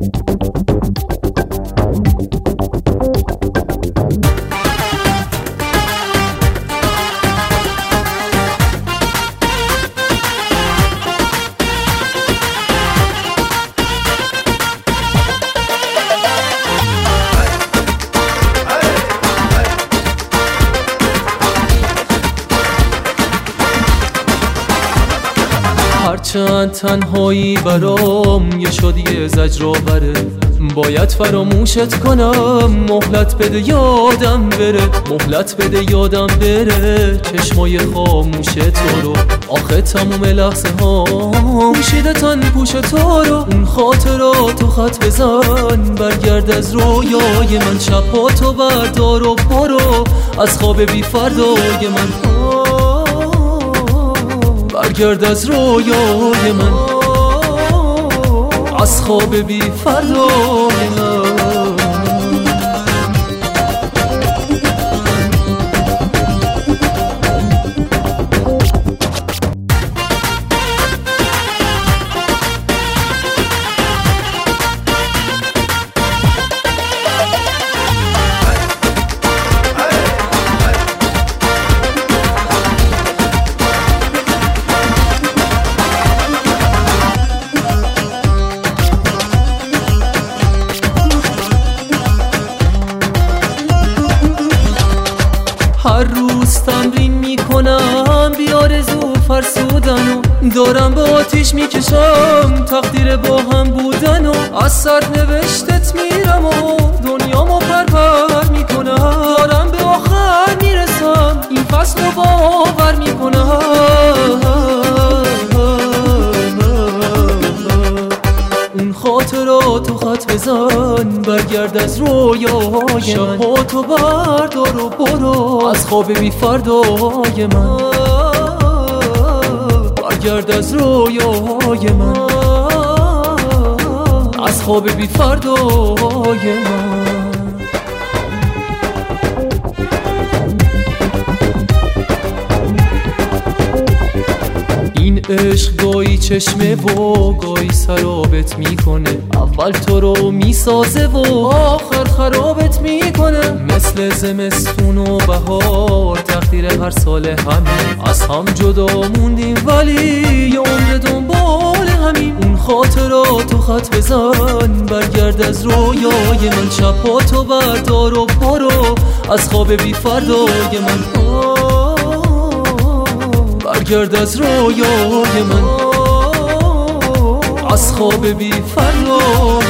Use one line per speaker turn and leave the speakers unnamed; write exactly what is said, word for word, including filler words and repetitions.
هرچند تنهایی برام یه شادی زجرآوره، باید فراموشت کنم، مهلت بده یادم بره، مهلت بده یادم بره چشمای خاموش تو رو. آخه تموم لحظه ها پوشیده تن پوش تو رو. اون خاطراتو خط بزن، برگرد از رویای من، شبهاتو بردار و برو از خواب بی فردای من. برگرد از رویای من، از خواب بی فردای من. هر روز تمرین میکنم بیارزو فرسودن و دارم به آتیش میکشم تقدیر با هم بودن و از سر نوشتت میرم و دنیامو پرپر میکنم. دارم به آخر میرسم این فصل رو باور میکنم. اون خاطراتو خط بزن، برگرد از رویای من، شبهاتو بردار و برو از خواب بی فردای من. برگرد از رویای من، از خواب بی فردای من. این عشق گاهی چشمه و گاهی سرابت میکنه، اول تو رو میسازه و آخر خرابت میکنه. مثل زمستون و بهار تقدیر هر سال همین، از هم جدا موندیم ولی یه عمر دنبال همین. اون خاطراتو خط بزن، برگرد از رویای من، شبهاتو بردار و برو از خواب بی فردای من. برگرد از رویای من، از خواب بی فردای